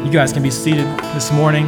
You guys can be seated this morning.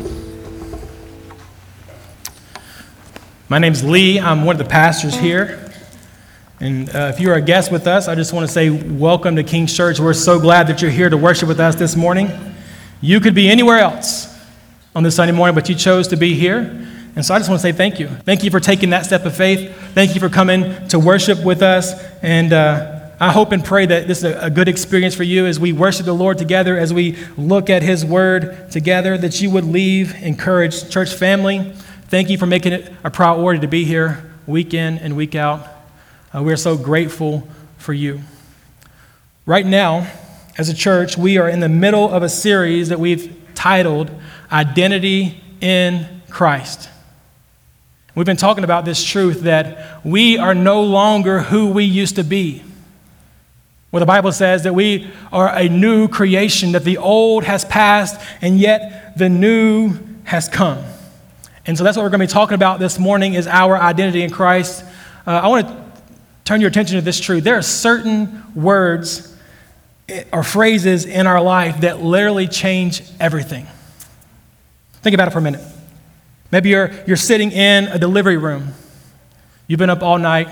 My name's Lee. I'm one of the pastors here. And if you're a guest with us, I just want to say welcome to King's Church. We're so glad that you're here to worship with us this morning. You could be anywhere else on this Sunday morning, but you chose to be here. And so I just want to say thank you. Thank you for taking that step of faith. Thank you for coming to worship with us. And I hope and pray that this is a good experience for you as we worship the Lord together, as we look at His Word together, that you would leave encouraged. Church family, thank you for making it a priority to be here week in and week out. We're so grateful for you. Right now, as a church, we are in the middle of a series that we've titled Identity in Christ. We've been talking about this truth that we are no longer who we used to be. Well, the Bible says that we are a new creation, that the old has passed, and yet the new has come. And so that's what we're going to be talking about this morning is our identity in Christ. I want to turn your attention to this truth. There are certain words or phrases in our life that literally change everything. Think about it for a minute. Maybe you're sitting in a delivery room. You've been up all night.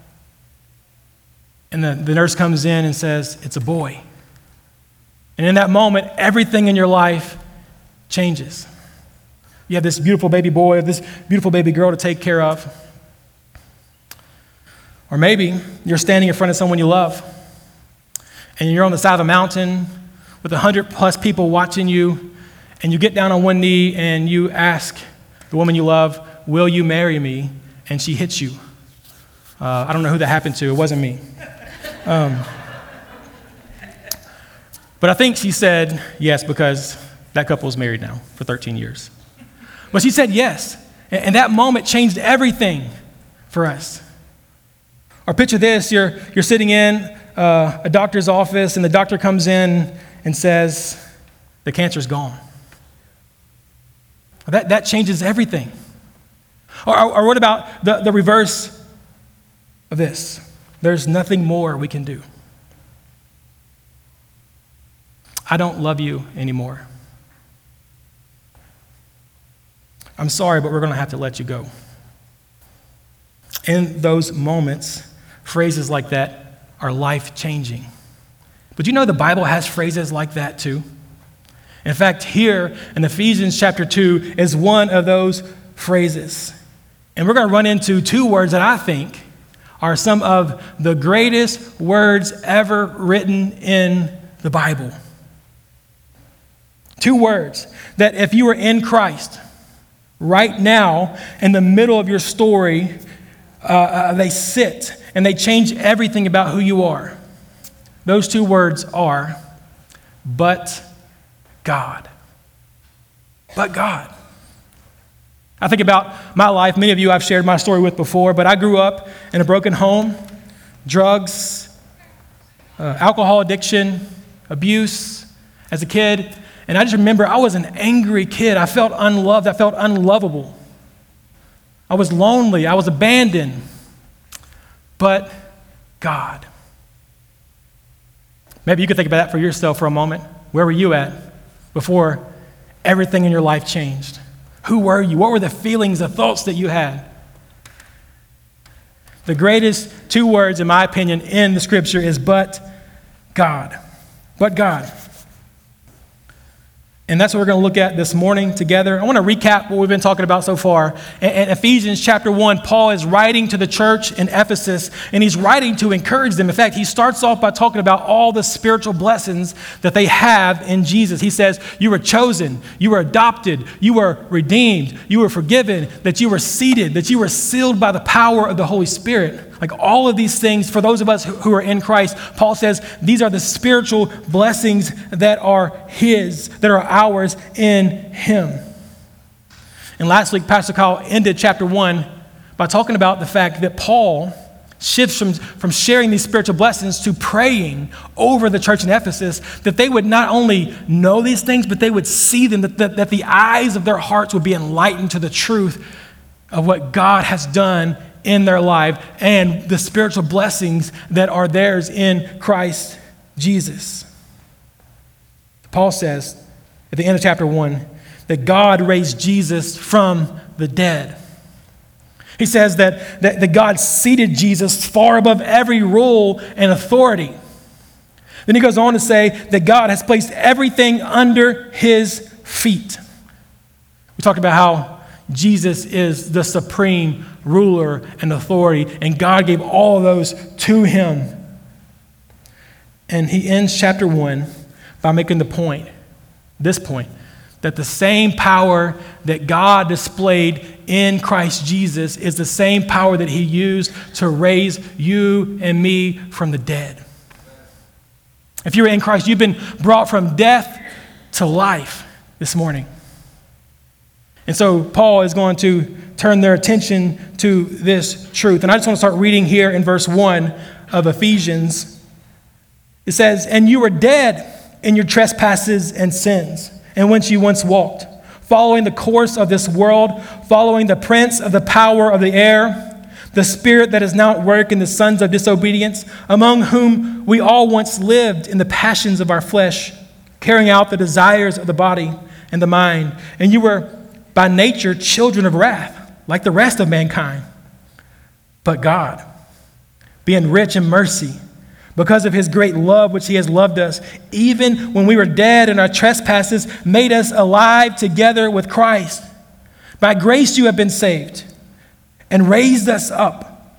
And the nurse comes in and says, it's a boy. And in that moment, everything in your life changes. You have this beautiful baby boy, this beautiful baby girl to take care of. Or maybe you're standing in front of someone you love, and you're on the side of a mountain with 100+ people watching you, and you get down on one knee and you ask the woman you love, will you marry me? And she hits you. I don't know who that happened to. It wasn't me. But I think she said yes because that couple is married now for 13 years. But she said yes, and that moment changed everything for us. Or picture this, you're sitting in a doctor's office and the doctor comes in and says, the cancer's gone. That changes everything. Or what about the reverse of this? There's nothing more we can do. I don't love you anymore. I'm sorry, but we're going to have to let you go. In those moments, phrases like that are life-changing. But you know the Bible has phrases like that too. In fact, here in Ephesians chapter 2 is one of those phrases. And we're going to run into two words that I think are some of the greatest words ever written in the Bible. Two words that if you are in Christ right now in the middle of your story, they sit and they change everything about who you are. Those two words are, but God. But God. I think about my life. Many of you I've shared my story with before, but I grew up in a broken home, drugs, alcohol addiction, abuse as a kid. And I just remember I was an angry kid. I felt unloved. I felt unlovable. I was lonely. I was abandoned. But God. Maybe you could think about that for yourself for a moment. Where were you at before everything in your life changed? Who were you? What were the feelings, the thoughts that you had? The greatest two words, in my opinion, in the scripture is but God. But God. And that's what we're going to look at this morning together. I want to recap what we've been talking about so far. In Ephesians chapter 1, Paul is writing to the church in Ephesus, and he's writing to encourage them. In fact, he starts off by talking about all the spiritual blessings that they have in Jesus. He says, you were chosen, you were adopted, you were redeemed, you were forgiven, that you were seated, that you were sealed by the power of the Holy Spirit. Like all of these things, for those of us who are in Christ, Paul says these are the spiritual blessings that are his, that are ours in him. And last week, Pastor Kyle ended chapter 1 by talking about the fact that Paul shifts from sharing these spiritual blessings to praying over the church in Ephesus, that they would not only know these things, but they would see them, that the eyes of their hearts would be enlightened to the truth of what God has done in their life and the spiritual blessings that are theirs in Christ Jesus. Paul says at the end of chapter 1, that God raised Jesus from the dead. He says that God seated Jesus far above every rule and authority. Then he goes on to say that God has placed everything under his feet. We talked about how Jesus is the supreme ruler and authority, and God gave all of those to him. And he ends chapter 1 by making this point, that the same power that God displayed in Christ Jesus is the same power that he used to raise you and me from the dead. If you're in Christ, you've been brought from death to life this morning. And so Paul is going to turn their attention to this truth. And I just want to start reading here in verse 1 of Ephesians. It says, "And you were dead in your trespasses and sins, in which you once walked, following the course of this world, following the prince of the power of the air, the spirit that is now at work in the sons of disobedience, among whom we all once lived in the passions of our flesh, carrying out the desires of the body and the mind. And you were by nature children of wrath, like the rest of mankind. But God, being rich in mercy, because of his great love which he has loved us, even when we were dead in our trespasses, made us alive together with Christ. By grace you have been saved, and raised us up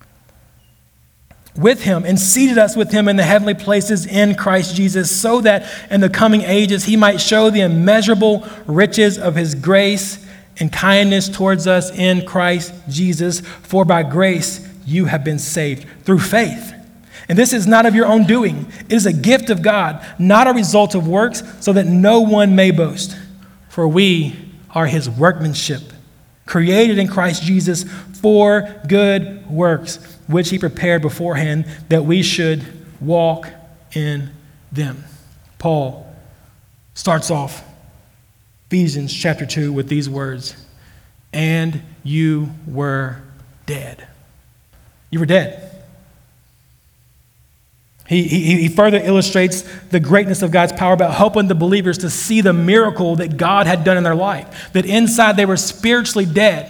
with him, and seated us with him in the heavenly places in Christ Jesus, so that in the coming ages he might show the immeasurable riches of his grace and kindness towards us in Christ Jesus. For by grace you have been saved through faith. And this is not of your own doing. It is a gift of God, not a result of works, so that no one may boast. For we are his workmanship, created in Christ Jesus for good works, which he prepared beforehand that we should walk in them." Paul starts off Ephesians chapter 2 with these words, "And you were dead." You were dead. He further illustrates the greatness of God's power about helping the believers to see the miracle that God had done in their life, that inside they were spiritually dead.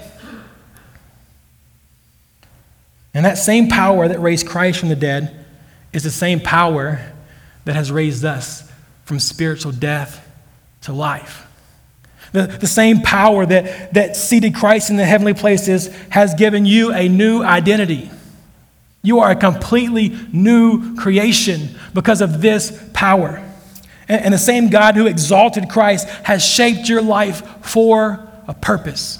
And that same power that raised Christ from the dead is the same power that has raised us from spiritual death to life. The same power that seated Christ in the heavenly places has given you a new identity. You are a completely new creation because of this power. And the same God who exalted Christ has shaped your life for a purpose.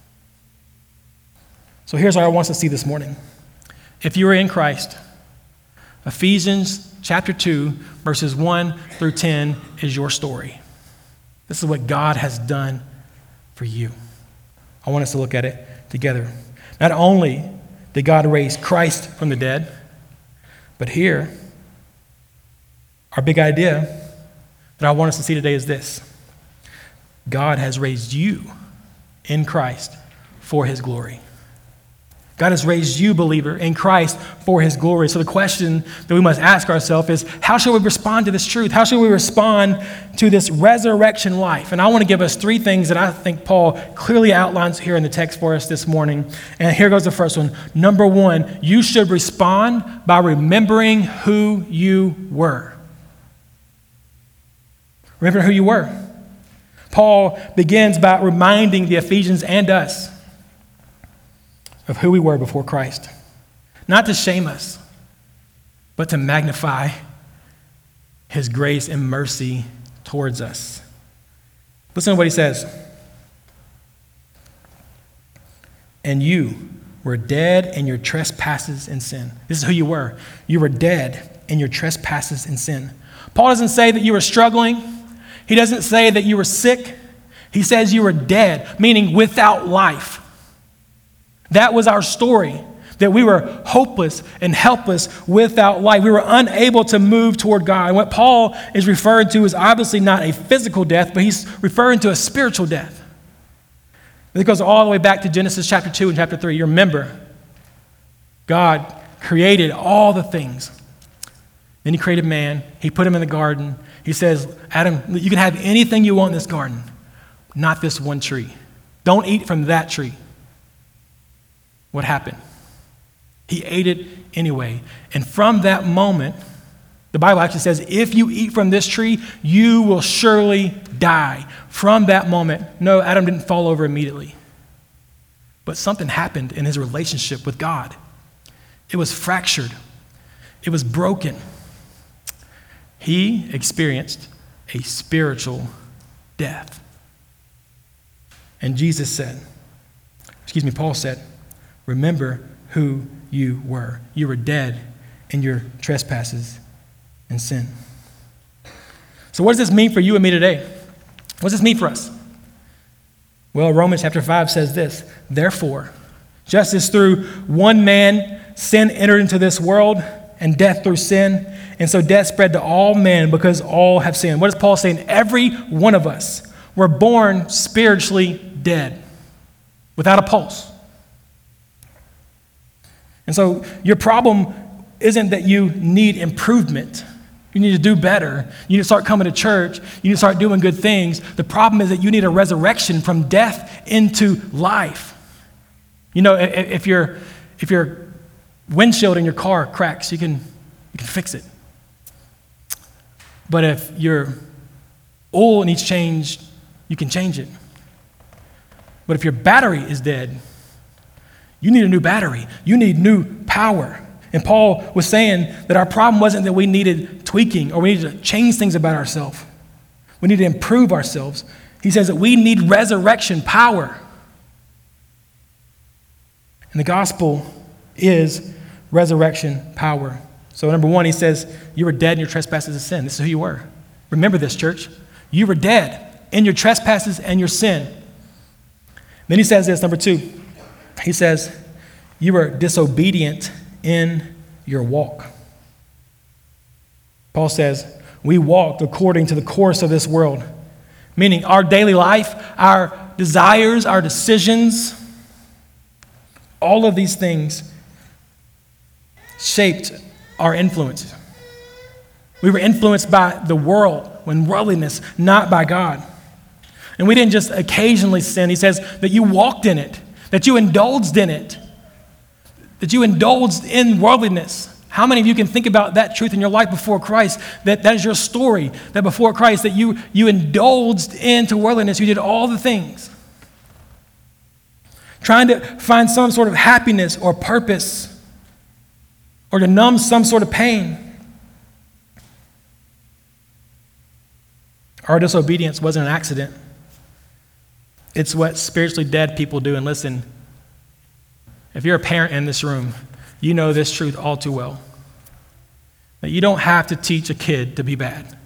So here's what I want us to see this morning. If you are in Christ, Ephesians chapter 2, verses 1 through 10 is your story. This is what God has done for you. I want us to look at it together. Not only did God raise Christ from the dead, but here, our big idea that I want us to see today is this: God has raised you in Christ for his glory. God has raised you, believer, in Christ for his glory. So the question that we must ask ourselves is, how should we respond to this truth? How should we respond to this resurrection life? And I want to give us three things that I think Paul clearly outlines here in the text for us this morning. And here goes the first one. Number one, you should respond by remembering who you were. Remember who you were. Paul begins by reminding the Ephesians and us of who we were before Christ. Not to shame us, but to magnify his grace and mercy towards us. Listen to what he says. And you were dead in your trespasses and sin. This is who you were. You were dead in your trespasses and sin. Paul doesn't say that you were struggling. He doesn't say that you were sick. He says you were dead, meaning without life. That was our story, that we were hopeless and helpless without life. We were unable to move toward God. And what Paul is referring to is obviously not a physical death, but he's referring to a spiritual death. It goes all the way back to Genesis chapter 2 and chapter 3. You remember, God created all the things. Then he created man. He put him in the garden. He says, Adam, you can have anything you want in this garden, not this one tree. Don't eat from that tree. What happened? He ate it anyway. And from that moment, the Bible actually says, if you eat from this tree, you will surely die. From that moment, no, Adam didn't fall over immediately. But something happened in his relationship with God. It was fractured. It was broken. He experienced a spiritual death. And Paul said, remember who you were. You were dead in your trespasses and sin. So what does this mean for you and me today? What does this mean for us? Well, Romans chapter 5 says this, therefore, just as through one man sin entered into this world, and death through sin, and so death spread to all men because all have sinned. What is Paul saying? Every one of us were born spiritually dead, without a pulse. And so your problem isn't that you need improvement. You need to do better. You need to start coming to church. You need to start doing good things. The problem is that you need a resurrection from death into life. You know, if your windshield in your car cracks, you can fix it. But if your oil needs changed, you can change it. But if your battery is dead, you need a new battery. You need new power. And Paul was saying that our problem wasn't that we needed tweaking or we needed to change things about ourselves. We need to improve ourselves. He says that we need resurrection power. And the gospel is resurrection power. So number one, he says, you were dead in your trespasses and sin. This is who you were. Remember this, church. You were dead in your trespasses and your sin. Then he says this, number two. He says, you were disobedient in your walk. Paul says, we walked according to the course of this world, meaning our daily life, our desires, our decisions, all of these things shaped our influence. We were influenced by the world and worldliness, not by God. And we didn't just occasionally sin. He says that you walked in it, that you indulged in it, that you indulged in worldliness. How many of you can think about that truth in your life before Christ, that is your story, that before Christ, that you indulged into worldliness, you did all the things, trying to find some sort of happiness or purpose or to numb some sort of pain. Our disobedience wasn't an accident. It's what spiritually dead people do. And listen, if you're a parent in this room, you know this truth all too well. That you don't have to teach a kid to be bad.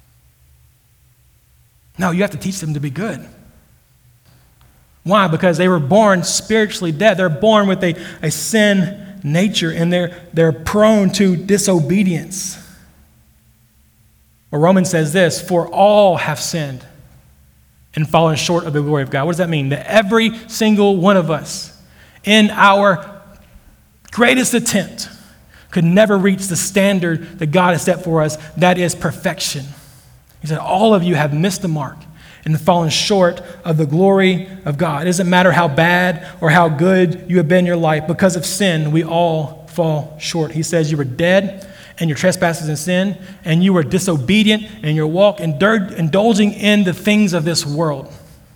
No, you have to teach them to be good. Why? Because they were born spiritually dead. They're born with a sin nature, and they're prone to disobedience. Well, Romans says this, for all have sinned and fallen short of the glory of God. What does that mean? That every single one of us, in our greatest attempt, could never reach the standard that God has set for us, that is perfection. He said, all of you have missed the mark and fallen short of the glory of God. It doesn't matter how bad or how good you have been in your life. Because of sin, we all fall short. He says you were dead in your trespasses and sin, and you were disobedient in your walk, indulging in the things of this world.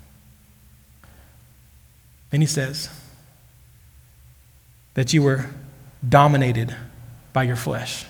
Then he says that you were dominated by your flesh.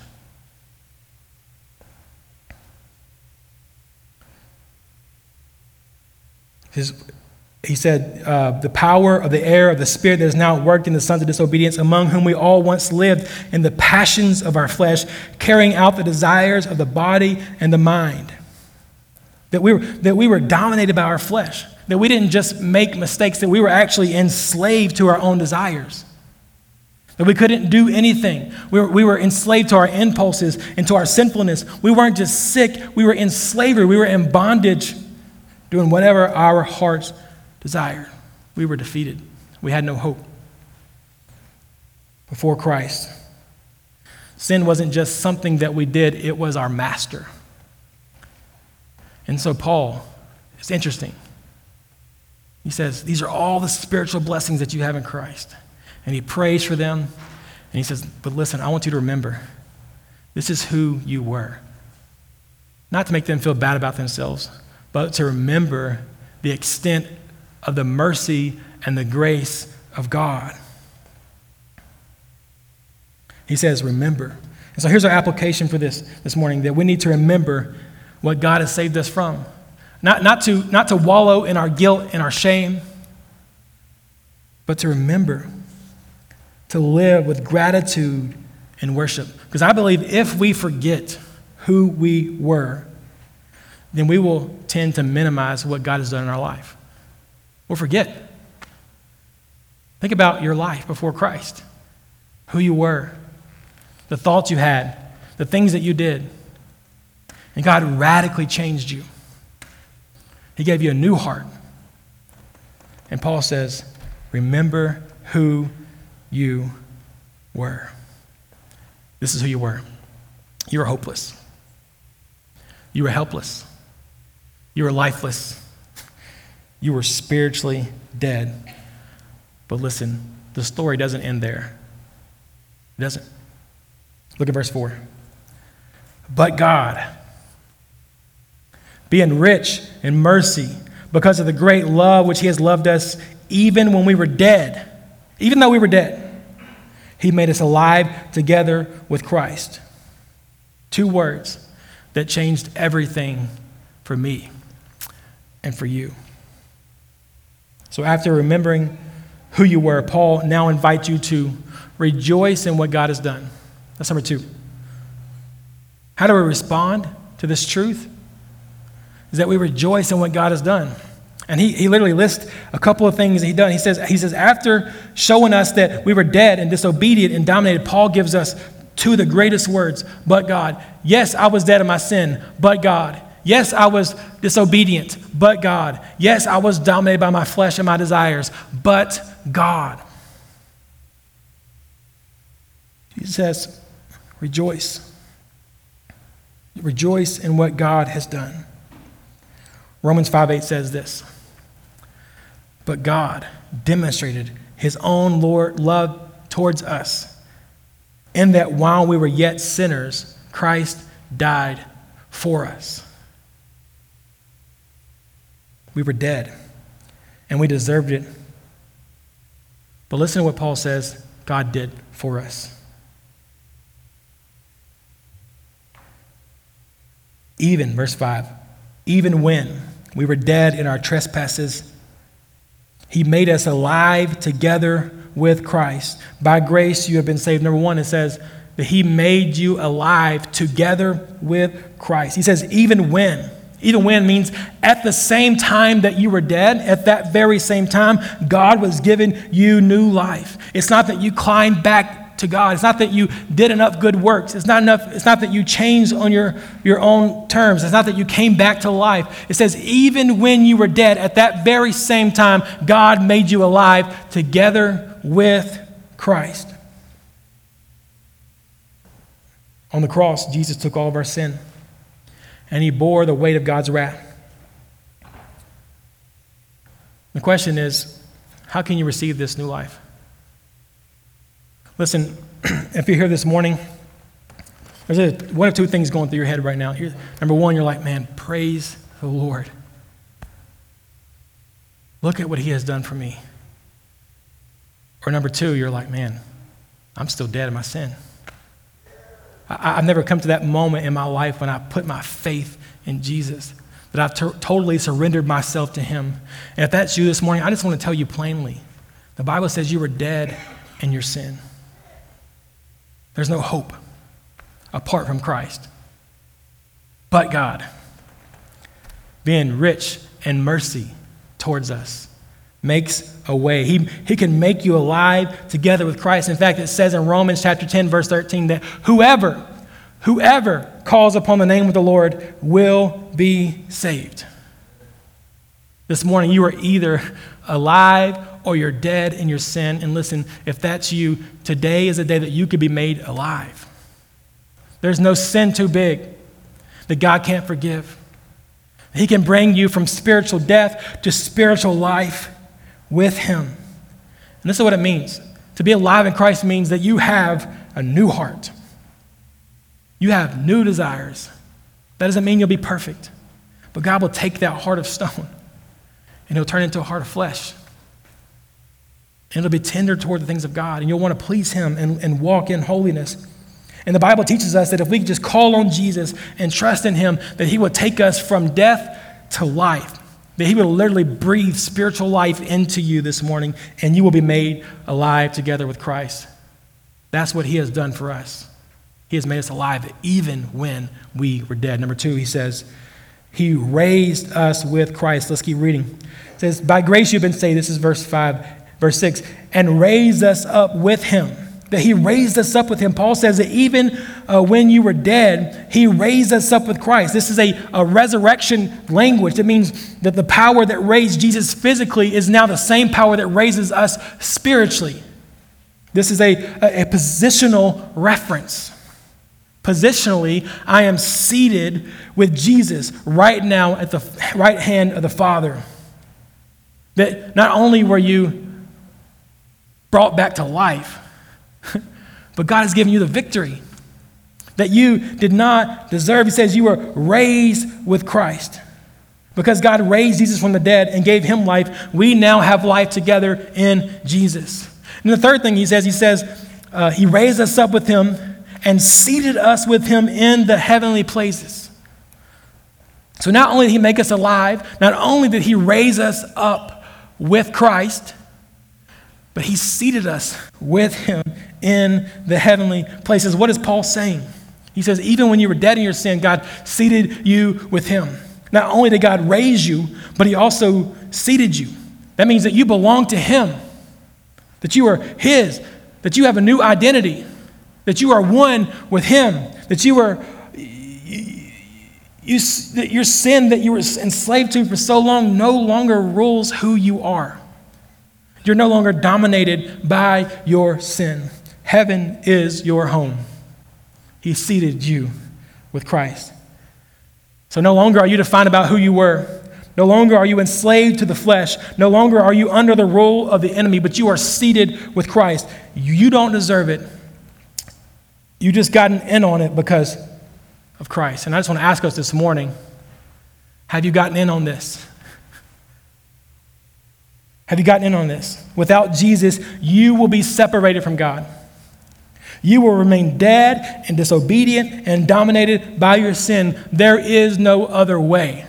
He said, the power of the air of the Spirit that is now worked in the sons of disobedience, among whom we all once lived in the passions of our flesh, carrying out the desires of the body and the mind. That we were dominated by our flesh. That we didn't just make mistakes, that we were actually enslaved to our own desires. That we couldn't do anything. We were enslaved to our impulses and to our sinfulness. We weren't just sick, we were in slavery. We were in bondage, doing whatever our hearts desired. We were defeated. We had no hope before Christ. Sin wasn't just something that we did, it was our master. And so Paul, it's interesting. He says, these are all the spiritual blessings that you have in Christ. And he prays for them. And he says, but listen, I want you to remember, this is who you were. Not to make them feel bad about themselves, but to remember the extent of the mercy and the grace of God. He says, remember. And so here's our application for this morning, that we need to remember what God has saved us from. Not to wallow in our guilt and our shame, but to remember, to live with gratitude and worship. Because I believe if we forget who we were, then we will tend to minimize what God has done in our life. We'll forget. Think about your life before Christ, who you were, the thoughts you had, the things that you did. And God radically changed you. He gave you a new heart. And Paul says, remember who you were. This is who you were. You were hopeless. You were helpless. You were lifeless. You were spiritually dead. But listen, the story doesn't end there. It doesn't. Look at verse 4. But God, being rich in mercy, because of the great love which he has loved us, even when we were dead, even though we were dead, he made us alive together with Christ. 2 words that changed everything for me and for you. So after remembering who you were, Paul now invites you to rejoice in what God has done. That's number 2. How do we respond to this truth? Is that we rejoice in what God has done. And he literally lists a couple of things that he's done. He says, after showing us that we were dead and disobedient and dominated, Paul gives us 2 of the greatest words, but God. Yes, I was dead in my sin, but God. Yes, I was disobedient, but God. Yes, I was dominated by my flesh and my desires, but God. He says, rejoice. Rejoice in what God has done. Romans 5:8 says this, but God demonstrated his own love towards us, in that while we were yet sinners, Christ died for us. We were dead, and we deserved it. But listen to what Paul says God did for us. Even, verse 5, even when we were dead in our trespasses, he made us alive together with Christ. By grace you have been saved. Number 1, it says that he made you alive together with Christ. He says even when. Even when means at the same time that you were dead, at that very same time, God was giving you new life. It's not that you climbed back to God. It's not that you did enough good works. It's not that you changed on your own terms. It's not that you came back to life. It says even when you were dead, at that very same time, God made you alive together with Christ. On the cross, Jesus took all of our sin, and he bore the weight of God's wrath. The question is, how can you receive this new life? Listen, if you're here this morning, there's one of 2 things going through your head right now. Number 1, you're like, man, praise the Lord. Look at what he has done for me. Or number 2, you're like, man, I'm still dead in my sin. I've never come to that moment in my life when I put my faith in Jesus, that I've totally surrendered myself to him. And if that's you this morning, I just want to tell you plainly, the Bible says you were dead in your sin. There's no hope apart from Christ. But God, being rich in mercy towards us, makes a way. He can make you alive together with Christ. In fact, it says in Romans chapter 10, verse 13, that whoever calls upon the name of the Lord will be saved. This morning, you are either alive or you're dead in your sin. And listen, if that's you, today is a day that you could be made alive. There's no sin too big that God can't forgive. He can bring you from spiritual death to spiritual life with him. And this is what it means. To be alive in Christ means that you have a new heart. You have new desires. That doesn't mean you'll be perfect. But God will take that heart of stone and he'll turn it into a heart of flesh. And it'll be tender toward the things of God. And you'll want to please him and walk in holiness. And the Bible teaches us that if we just call on Jesus and trust in him, that he will take us from death to life. That he will literally breathe spiritual life into you this morning, and you will be made alive together with Christ. That's what he has done for us. He has made us alive even when we were dead. Number 2, he says, he raised us with Christ. Let's keep reading. It says, by grace you've been saved. This is verse 5, verse 6. And raised us up with him. That he raised us up with him. Paul says that even when you were dead, he raised us up with Christ. This is a resurrection language. It means that the power that raised Jesus physically is now the same power that raises us spiritually. This is a positional reference. Positionally, I am seated with Jesus right now at the right hand of the Father. That not only were you brought back to life, but God has given you the victory that you did not deserve. He says you were raised with Christ. Because God raised Jesus from the dead and gave him life, we now have life together in Jesus. And the third thing he says, he raised us up with him and seated us with him in the heavenly places. So not only did he make us alive, not only did he raise us up with Christ, but he seated us with him in the heavenly places. What is Paul saying? He says, even when you were dead in your sin, God seated you with him. Not only did God raise you, but he also seated you. That means that you belong to him, that you are his, that you have a new identity, that you are one with him, that your sin that you were enslaved to for so long no longer rules who you are. You're no longer dominated by your sin. Heaven is your home. He seated you with Christ. So no longer are you defined about who you were. No longer are you enslaved to the flesh. No longer are you under the rule of the enemy, but you are seated with Christ. You don't deserve it. You just gotten in on it because of Christ. And I just want to ask us this morning, have you gotten in on this? Have you gotten in on this? Without Jesus, you will be separated from God. You will remain dead and disobedient and dominated by your sin. There is no other way.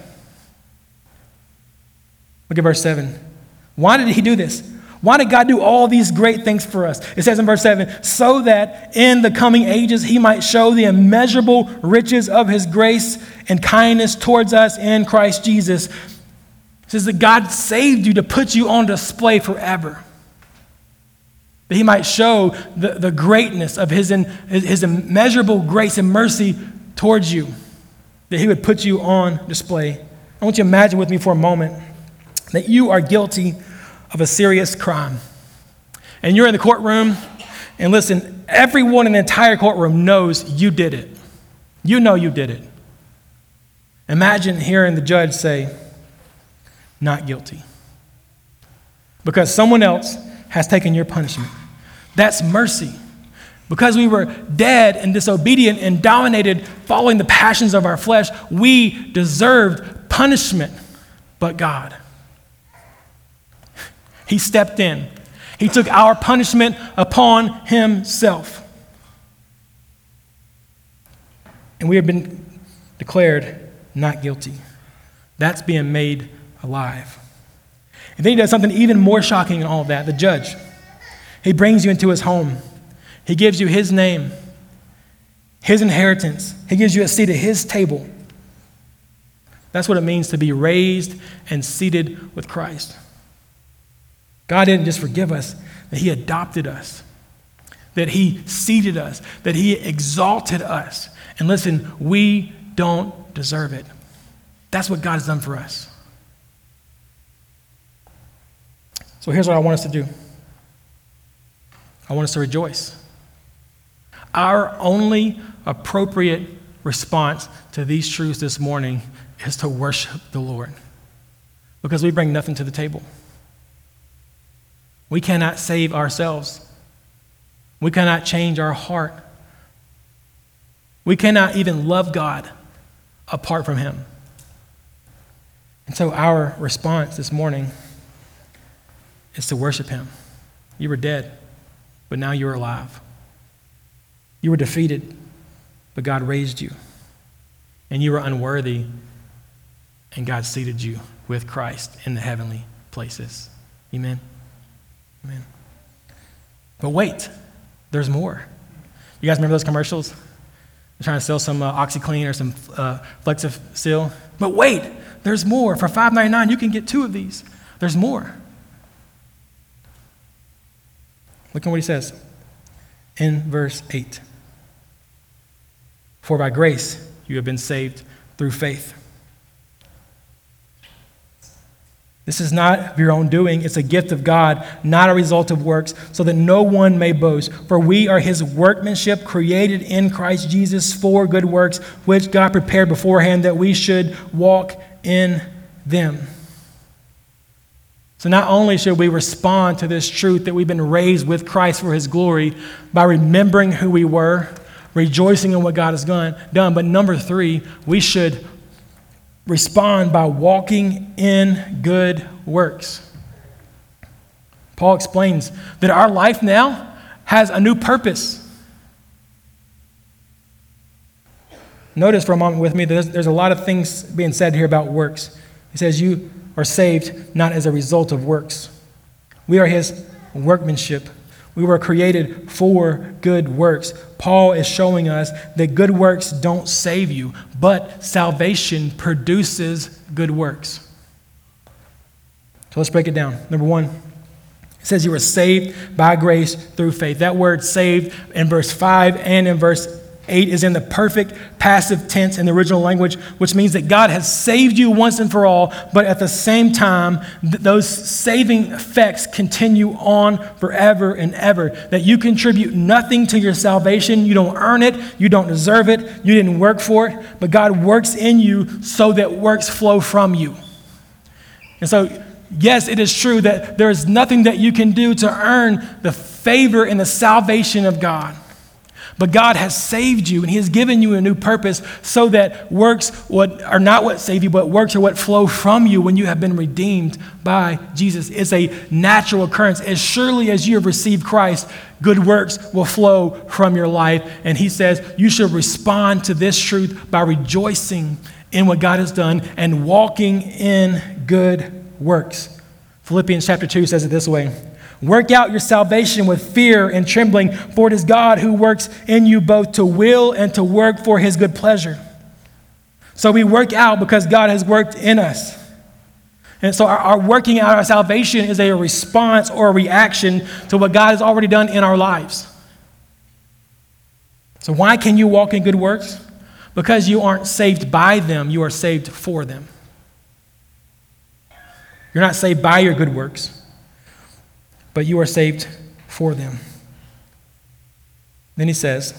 Look at verse 7. Why did he do this? Why did God do all these great things for us? It says in verse 7, so that in the coming ages he might show the immeasurable riches of his grace and kindness towards us in Christ Jesus. It says that God saved you to put you on display forever. That he might show the greatness of his immeasurable grace and mercy towards you. That he would put you on display. I want you to imagine with me for a moment that you are guilty of a serious crime. And you're in the courtroom, and listen, everyone in the entire courtroom knows you did it. You know you did it. Imagine hearing the judge say, not guilty. Because someone else has taken your punishment. That's mercy. Because we were dead and disobedient and dominated following the passions of our flesh, we deserved punishment, but God. He stepped in. He took our punishment upon himself. And we have been declared not guilty. That's being made alive. And then he does something even more shocking than all of that. The judge, he brings you into his home. He gives you his name, his inheritance. He gives you a seat at his table. That's what it means to be raised and seated with Christ. God didn't just forgive us, that he adopted us, that he seated us, that he exalted us. And listen, we don't deserve it. That's what God has done for us. So here's what I want us to do. I want us to rejoice. Our only appropriate response to these truths this morning is to worship the Lord, because we bring nothing to the table. We cannot save ourselves. We cannot change our heart. We cannot even love God apart from him. And so our response this morning is to worship him. You were dead, but now you're alive. You were defeated, but God raised you. And you were unworthy, and God seated you with Christ in the heavenly places. Amen? Amen. But wait, there's more. You guys remember those commercials? They're trying to sell some OxyClean or some Flexi-Seal. But wait, there's more. For $5.99, you can get 2 of these. There's more. Look at what he says in verse 8. For by grace you have been saved through faith. This is not of your own doing. It's a gift of God, not a result of works, so that no one may boast. For we are his workmanship, created in Christ Jesus for good works, which God prepared beforehand that we should walk in them. So not only should we respond to this truth that we've been raised with Christ for his glory by remembering who we were, rejoicing in what God has done, but number 3, we should respond by walking in good works. Paul explains that our life now has a new purpose. Notice for a moment with me that there's a lot of things being said here about works. He says you are saved not as a result of works. We are his workmanship. We were created for good works. Paul is showing us that good works don't save you, but salvation produces good works. So let's break it down. Number 1, it says you were saved by grace through faith. That word saved in verse 5 and in verse 8 is in the perfect passive tense in the original language, which means that God has saved you once and for all, but at the same time, those saving effects continue on forever and ever. That you contribute nothing to your salvation. You don't earn it. You don't deserve it. You didn't work for it, but God works in you so that works flow from you. And so, yes, it is true that there is nothing that you can do to earn the favor and the salvation of God. But God has saved you, and he has given you a new purpose so that works are not what save you, but works are what flow from you when you have been redeemed by Jesus. It's a natural occurrence. As surely as you have received Christ, good works will flow from your life. And he says you should respond to this truth by rejoicing in what God has done and walking in good works. Philippians chapter 2 says it this way. Work out your salvation with fear and trembling, for it is God who works in you both to will and to work for his good pleasure. So we work out because God has worked in us. And so our working out our salvation is a response or a reaction to what God has already done in our lives. So why can you walk in good works? Because you aren't saved by them, you are saved for them. You're not saved by your good works, but you are saved for them. Then he says,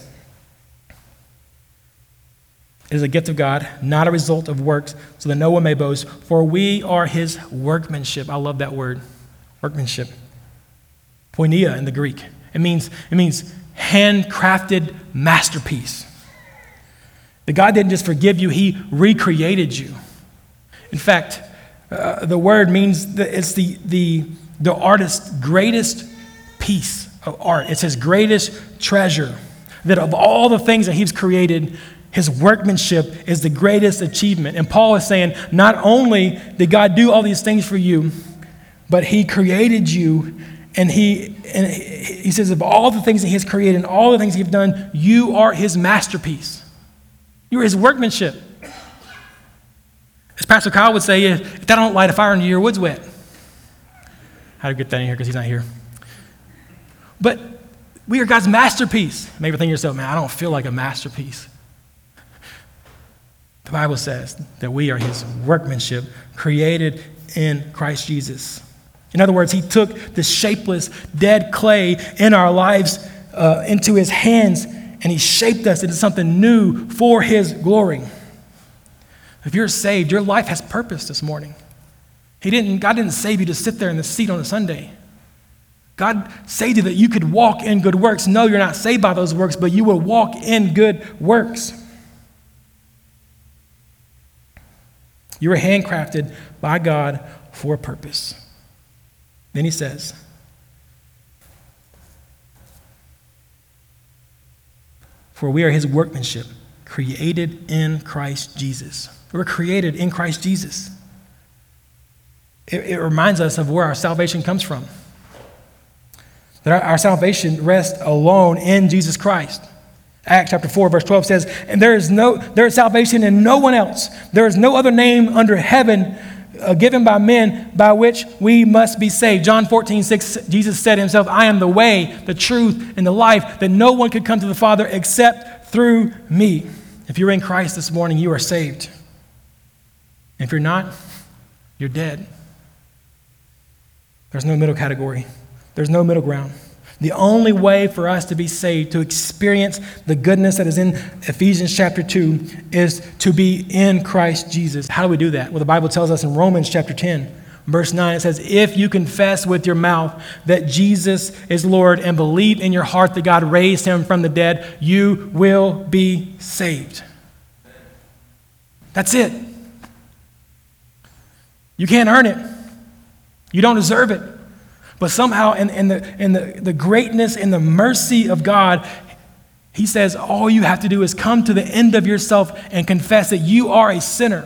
it is a gift of God, not a result of works, so that no one may boast, for we are his workmanship. I love that word, workmanship. Poinia in the Greek. It means handcrafted masterpiece. That God didn't just forgive you, he recreated you. In fact, the word means that it's the artist's greatest piece of art. It's his greatest treasure. That of all the things that he's created, his workmanship is the greatest achievement. And Paul is saying, not only did God do all these things for you, but he created you, and he says of all the things that he has created and all the things he's done, you are his masterpiece. You're his workmanship. As Pastor Kyle would say, if that don't light a fire under your wood's wet. How to get that in here because he's not here. But we are God's masterpiece. Maybe think to yourself, man, I don't feel like a masterpiece. The Bible says that we are his workmanship, created in Christ Jesus. In other words, he took the shapeless, dead clay in our lives into his hands, and he shaped us into something new for his glory. If you're saved, your life has purpose this morning. God didn't save you to sit there in the seat on a Sunday. God saved you that you could walk in good works. No, you're not saved by those works, but you will walk in good works. You were handcrafted by God for a purpose. Then he says, for we are his workmanship, created in Christ Jesus. We're created in Christ Jesus. It reminds us of where our salvation comes from. That our salvation rests alone in Jesus Christ. Acts chapter 4, verse 12 says, and there is salvation in no one else. There is no other name under heaven given by men by which we must be saved. John 14:6, Jesus said himself, I am the way, the truth, and the life, that no one could come to the Father except through me. If you're in Christ this morning, you are saved. And if you're not, you're dead. There's no middle category. There's no middle ground. The only way for us to be saved, to experience the goodness that is in Ephesians chapter 2, is to be in Christ Jesus. How do we do that? Well, the Bible tells us in Romans chapter 10, verse 9, it says, if you confess with your mouth that Jesus is Lord and believe in your heart that God raised him from the dead, you will be saved. That's it. You can't earn it. You don't deserve it. But somehow in the greatness and the mercy of God, he says all you have to do is come to the end of yourself and confess that you are a sinner.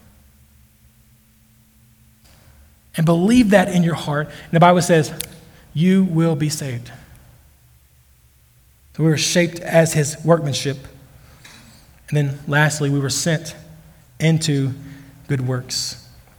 And believe that in your heart. And the Bible says you will be saved. So we were shaped as his workmanship. And then lastly, we were sent into good works.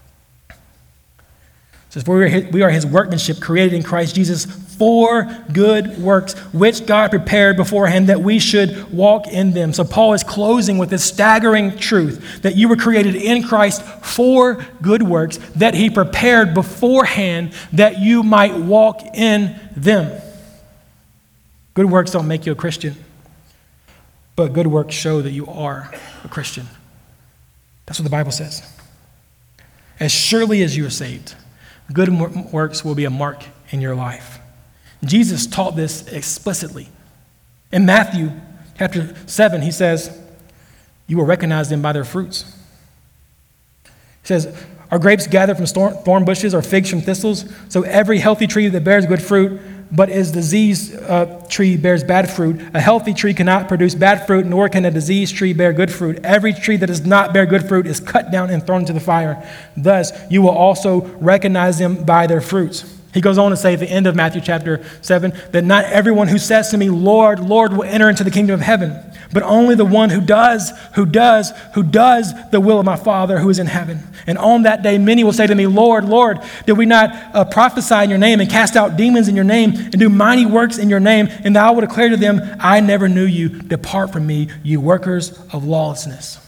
It says, we are his workmanship created in Christ Jesus for good works, which God prepared beforehand that we should walk in them. So Paul is closing with this staggering truth that you were created in Christ for good works that he prepared beforehand that you might walk in them. Good works don't make you a Christian, but good works show that you are a Christian. That's what the Bible says. As surely as you are saved, good works will be a mark in your life. Jesus taught this explicitly. In Matthew chapter 7, he says, you will recognize them by their fruits. He says, are grapes gathered from thorn bushes or figs from thistles? So every healthy tree that bears good fruit, but is diseased tree bears bad fruit. A healthy tree cannot produce bad fruit, nor can a diseased tree bear good fruit. Every tree that does not bear good fruit is cut down and thrown into the fire. Thus, you will also recognize them by their fruits. He goes on to say at the end of Matthew chapter 7 that not everyone who says to me, Lord, Lord, will enter into the kingdom of heaven, but only the one who does the will of my Father who is in heaven. And on that day, many will say to me, Lord, Lord, did we not prophesy in your name and cast out demons in your name and do mighty works in your name? And I will declare to them, I never knew you. Depart from me, you workers of lawlessness.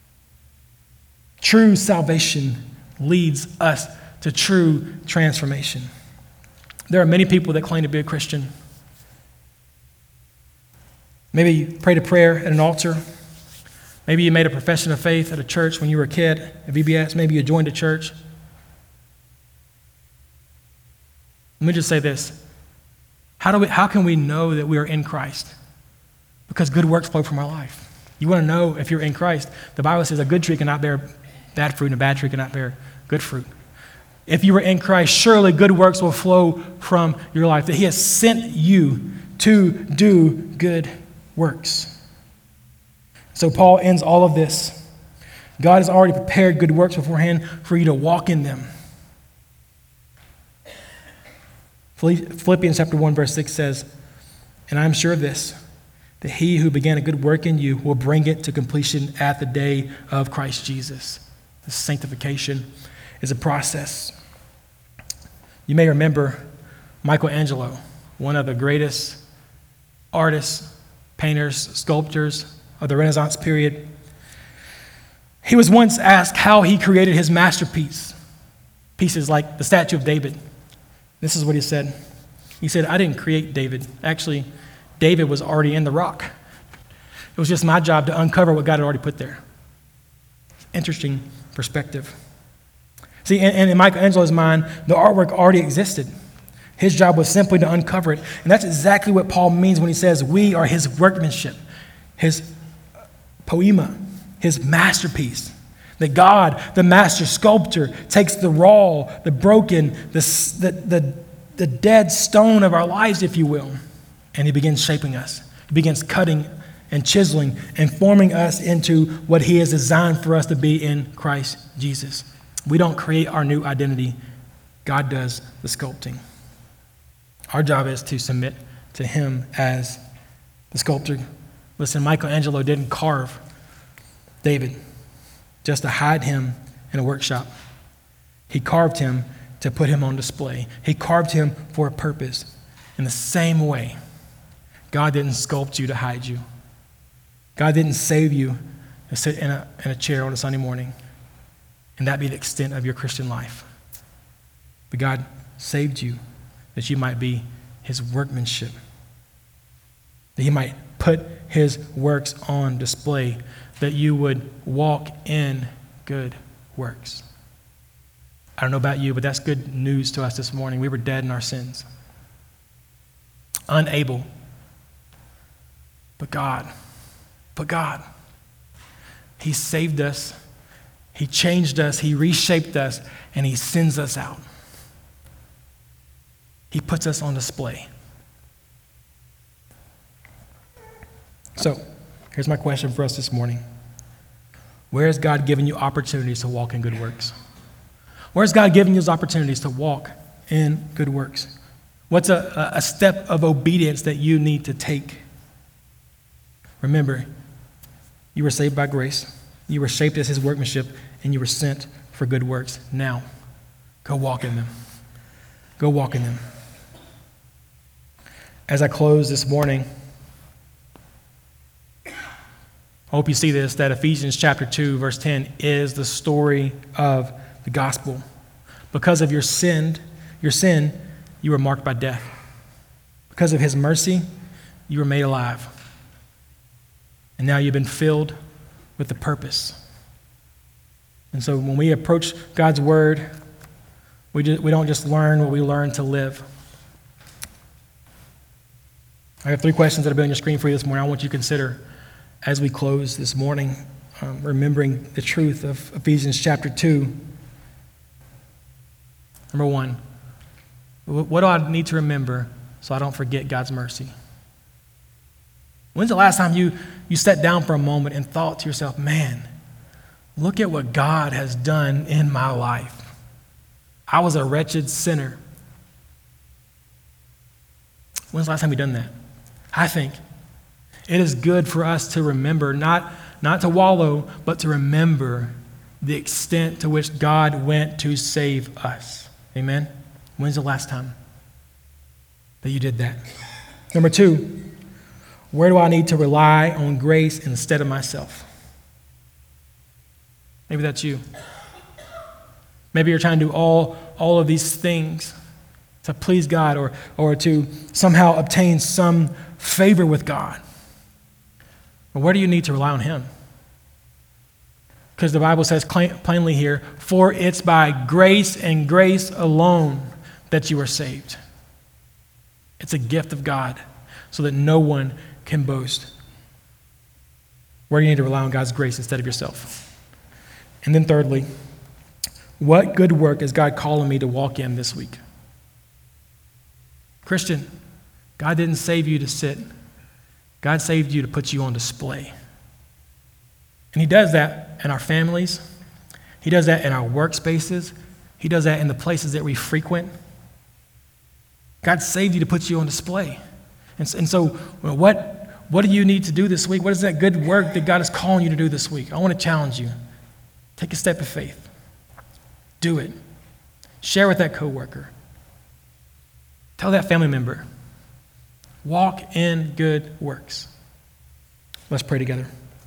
True salvation leads us to true transformation. There are many people that claim to be a Christian. Maybe you prayed a prayer at an altar. Maybe you made a profession of faith at a church when you were a kid at VBS. Maybe you joined a church. Let me just say this. How can we know that we are in Christ? Because good works flow from our life. You want to know if you're in Christ. The Bible says a good tree cannot bear bad fruit and a bad tree cannot bear good fruit. If you are in Christ, surely good works will flow from your life. That he has sent you to do good works. So Paul ends all of this. God has already prepared good works beforehand for you to walk in them. Philippians chapter 1 verse 6 says, and I am sure of this, that he who began a good work in you will bring it to completion at the day of Christ Jesus. This sanctification is a process. You may remember Michelangelo, one of the greatest artists, painters, sculptors of the Renaissance period. He was once asked how he created his masterpiece, pieces like the Statue of David. This is what he said. He said, I didn't create David. Actually, David was already in the rock. It was just my job to uncover what God had already put there. Interesting perspective. See, and in Michelangelo's mind, the artwork already existed. His job was simply to uncover it. And that's exactly what Paul means when he says we are his workmanship, his poema, his masterpiece. That God, the master sculptor, takes the raw, the broken, the dead stone of our lives, if you will, and he begins shaping us. He begins cutting and chiseling and forming us into what he has designed for us to be in Christ Jesus. We don't create our new identity. God does the sculpting. Our job is to submit to him as the sculptor. Listen, Michelangelo didn't carve David just to hide him in a workshop. He carved him to put him on display. He carved him for a purpose. In the same way, God didn't sculpt you to hide you. God didn't save you to sit in a chair on a Sunday morning and that be the extent of your Christian life. But God saved you that you might be his workmanship, that he might put his works on display, that you would walk in good works. I don't know about you, but that's good news to us this morning. We were dead in our sins, unable. But God, he saved us, he changed us, he reshaped us, and he sends us out. He puts us on display. So, here's my question for us this morning. Where has God given you opportunities to walk in good works? Where has God given you those opportunities to walk in good works? What's a step of obedience that you need to take? Remember, you were saved by grace. You were shaped as his workmanship, and you were sent for good works. Now, go walk in them. Go walk in them. As I close this morning, I hope you see this, that Ephesians chapter 2, verse 10 is the story of the gospel. Because of your sin, you were marked by death. Because of his mercy, you were made alive. And now you've been filled with the purpose. And so when we approach God's word, we don't just learn what we learn to live. I have 3 questions that have been on your screen for you this morning. I want you to consider as we close this morning, remembering the truth of Ephesians chapter 2. Number 1, what do I need to remember so I don't forget God's mercy? When's the last time you sat down for a moment and thought to yourself, man, look at what God has done in my life. I was a wretched sinner. When's the last time you've done that? I think it is good for us to remember, not to wallow, but to remember the extent to which God went to save us. Amen? When's the last time that you did that? Number 2, where do I need to rely on grace instead of myself? Maybe that's you. Maybe you're trying to do all of these things to please God or to somehow obtain some favor with God. But where do you need to rely on him? Because the Bible says plainly here, for it's by grace and grace alone that you are saved. It's a gift of God so that no one can boast. Where do you need to rely on God's grace instead of yourself? And then thirdly, what good work is God calling me to walk in this week? Christian, God didn't save you to sit. God saved you to put you on display. And he does that in our families. He does that in our workspaces. He does that in the places that we frequent. God saved you to put you on display. And so what do you need to do this week? What is that good work that God is calling you to do this week? I want to challenge you. Take a step of faith. Do it. Share with that coworker. Tell that family member. Walk in good works. Let's pray together.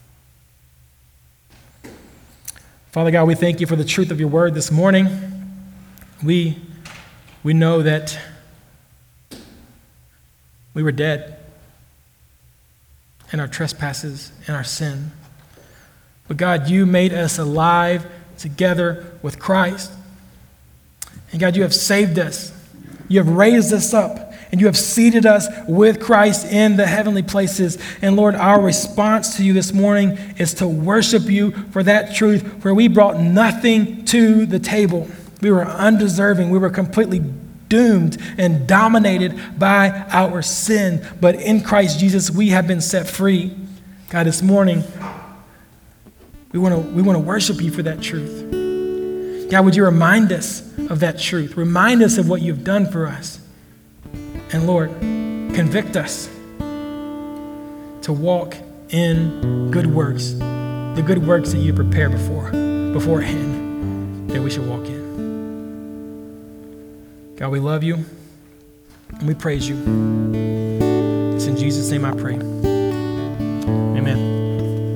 Father God, we thank you for the truth of your word this morning. We know that we were dead. and our trespasses and our sin. But God, you made us alive together with Christ. And God, you have saved us. You have raised us up, and you have seated us with Christ in the heavenly places. And Lord, our response to you this morning is to worship you for that truth, where we brought nothing to the table. We were undeserving. We were completely doomed and dominated by our sin. But in Christ Jesus, we have been set free. God, this morning, we want to worship you for that truth. God, would you remind us of that truth? Remind us of what you've done for us. And Lord, convict us to walk in good works, the good works that you prepared beforehand that we should walk in. God, we love you and we praise you. It's in Jesus' name I pray. Amen.